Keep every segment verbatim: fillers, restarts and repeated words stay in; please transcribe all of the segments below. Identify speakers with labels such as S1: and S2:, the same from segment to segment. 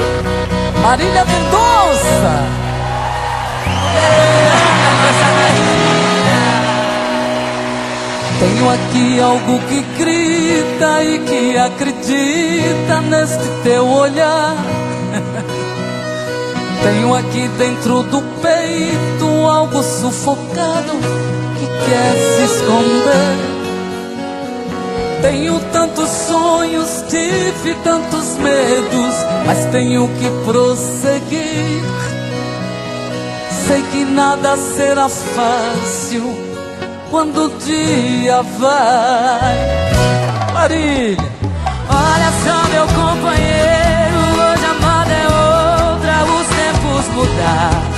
S1: Marília Mendonça. Tenho aqui algo que grita e que acredita neste teu olhar. Tenho aqui dentro do peito algo sufocado que quer se esconder. Tenho tantos sonhos, tive tantos medos, mas tenho que prosseguir. Sei que nada será fácil quando o dia vai. Marília.
S2: Olha só, meu companheiro, hoje a moda é outra, os tempos mudaram.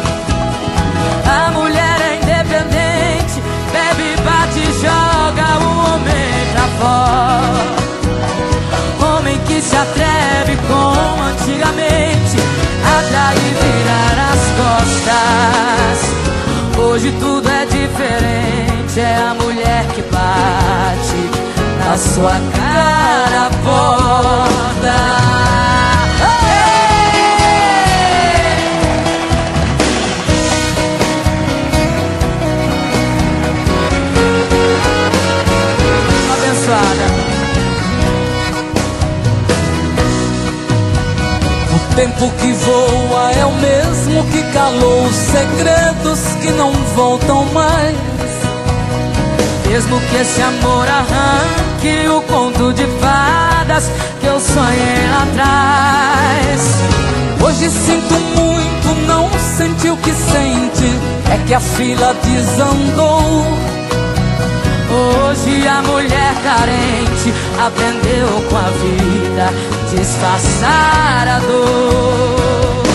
S2: A mulher é independente, bebe, bate e joga o homem pra fora. Homem que se atreve como antigamente, atrair e virar as costas. Hoje tudo é diferente, é a mulher que bate na sua cara, porta.
S1: O tempo que voa é o mesmo que calou os segredos que não voltam mais.
S2: Mesmo que esse amor arranque o conto de fadas que eu sonhei lá atrás.
S1: Hoje sinto muito, não senti o que sente, é que a fila desandou.
S2: Hoje a mulher carente aprendeu com a vida disfarçar a dor.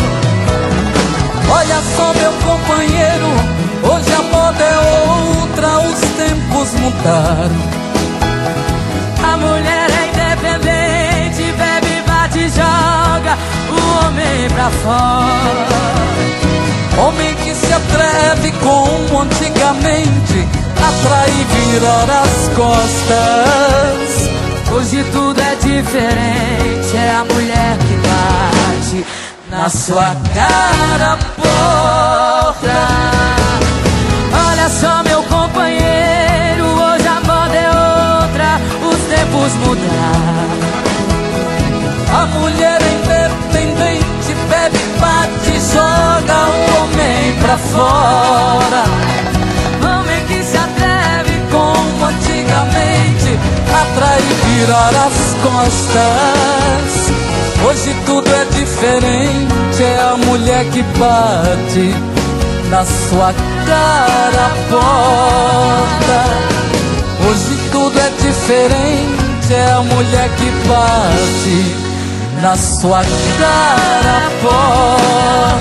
S1: Olha só, meu companheiro, hoje a moda é outra, os tempos mudaram.
S2: A mulher é independente, bebe, bate e joga o homem pra fora.
S1: Homem que se atreve como antigamente, atrai e virar as costas.
S2: Hoje tudo é diferente, é a mulher que bate na sua cara, porta. Olha só, meu companheiro, hoje a moda é outra, os tempos mudaram.
S1: A mulher é independente, bebe, bate e joga o homem pra fora.
S2: Homem que se atreve como
S1: antigamente, atrai e virar as costas. Hoje tudo é diferente, é a mulher que bate na sua cara, porta. Hoje tudo é diferente, é a mulher que bate na sua cara, porta.